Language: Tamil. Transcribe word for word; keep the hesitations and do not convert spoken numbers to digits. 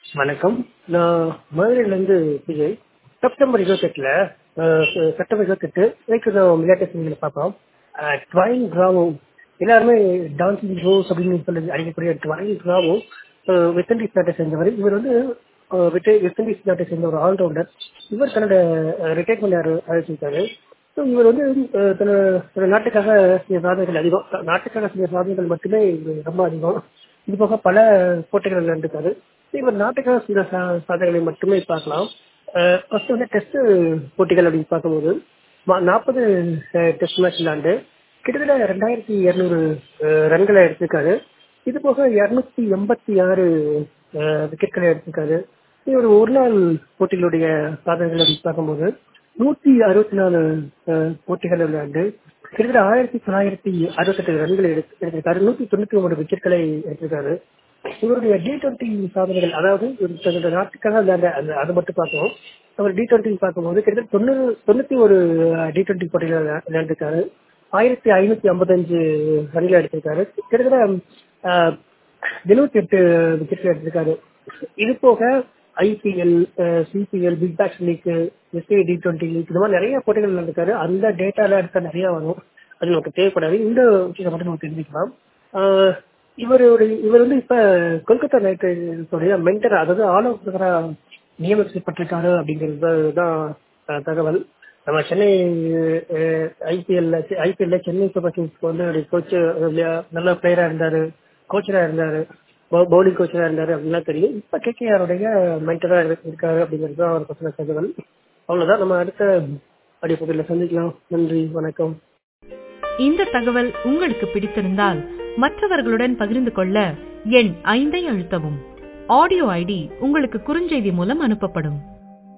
வணக்கம். நான் மதுரையிலேருந்து விஜய். செப்டம்பர் இருபத்தெட்டுல செப்டம்பர் இருபத்தெட்டு இதுக்கு நான் விளையாட்டு செய்திகளை பார்ப்போம். ட்வைன் பிராவோ, எல்லாருமே டான்சிங் ரோஸ் அப்படின்னு சொல்லி அழைக்கக்கூடிய ட்வைன் பிராவோ வெஸ்ட் இண்டீஸ் நாட்டை சேர்ந்தவர். இவர் வந்து அஹ், வெட்ட- வெஸ்ட் இண்டீஸ் நாட்டை சேர்ந்த ஒரு ஆல்ரவுண்டர். இவர் தன்னோட ரிட்டையர்மெண்ட் அறிவிச்சிருக்காரு. ஸோ இவர் வந்து அஹ், தன்னோட தன்னோட நாட்டுக்காக செய்த சாதனைகள் அதிகம். த- நாட்டுக்காக செய்த சாதனைகள் மட்டுமே இது ரொம்ப அதிகம். இது போக பல போட்டிகள் விளையாண்டுருக்காரு. இவர் நாட்டுக்காக செய்த சா- சாதனைகளை மட்டுமே பார்க்கலாம். ஃபர்ஸ்ட் வந்து டெஸ்ட் போட்டிகள் அப்படின்னு பார்க்கும்போது நாற்பது டெஸ்ட் மேட்ச் விளையாண்டு கிட்டத்தட்ட ரெண்டாயிரத்தி இருநூறு ரன்களை எடுத்திருக்காரு. இது போக இருநூத்தி எண்பத்தி ஆறு விக்கெட்களை எடுத்திருக்காரு. இவர் ஒரு நாள் போட்டிகளுடைய சாதனைகள் அப்படின்னு பார்க்கும்போது நூத்தி அறுபத்தி நாலு போட்டிகள் விளையாண்டு கிட்டத்தட்ட ஆயிரத்தி தொள்ளாயிரத்தி அறுபத்தெட்டு ரன்களை எடுத்து எடுத்திருக்காரு. நூத்தி தொண்ணூத்தி ஒன்பது விக்கெட்களை எடுத்திருக்காரு. இவருடைய டி டுவெண்ட்டி சாதனைகள், அதாவது இவர் தன்னுடைய நாட்டுக்காக விளையாண்ட அந்த அதை மட்டும் பார்க்கணும். அவர் டி டுவெண்ட்டி பார்க்கும்போது கிட்டத்தட்ட தொண்ணூறு தொண்ணூத்தி ஒரு டி டுவெண்ட்டி போட்டிகள் விளையா- விளையாண்டிருக்காரு. ஆயிரத்தி ஐநூத்தி ஐம்பத்தஞ்சு ரன்கள் எடுத்திருக்காரு. கிட்டத்தட்ட எழுபத்தி எட்டு விக்கெட்கள் எடுத்திருக்காரு. இது போக IPL, CPL, big bash league, SA T twenty league, இந்த மாதிரி நிறைய போட்டிகள் விளையாண்டிருக்காரு. அந்த டேட்டால எடுத்த நிறைய வரும், அது நமக்கு தேவைப்படாது. இந்த விஷயத்தை மட்டும் நம்ம தெரிஞ்சுக்கலாம். ஆஹ் இவரோட இவர் வந்து இப்ப கொல்கத்தா நைட் ரைடர்ஸோடைய மென்டரா, அதாவது ஆலோசகரா நியமிக்கப்பட்டிருக்காரு அப்படிங்கிறது தான் அஹ், தகவல். நம்ம சென்னை ஐபிஎல்ல ஐபிஎல்ல சென்னை சூப்பர் கிங்ஸ்க்கு வந்து ஒரு கோச், நல்ல பிளேயரா இருந்தாரு, கோச்சரா இருந்தாரு, பவுலிங் கோச்சரா இருந்தாரு அப்படின்லாம் தெரியும். இப்ப கேகேஆருடைய மென்டரா இருக்காரு அப்படிங்கிறது தான் ஒரு பத்தின தகவல். அவ்வளவுதான். நம்ம அடுத்த அடிப்படையில சந்திக்கலாம். நன்றி, வணக்கம். இந்த தகவல் உங்களுக்கு பிடித்திருந்தால் மற்றவர்களுடன் பகிர்ந்து கொள்ள எண் ஐந்தை அழுத்தவும். ஆடியோ ஐடி உங்களுக்கு குறுஞ்செய்தி மூலம் அனுப்பப்படும்.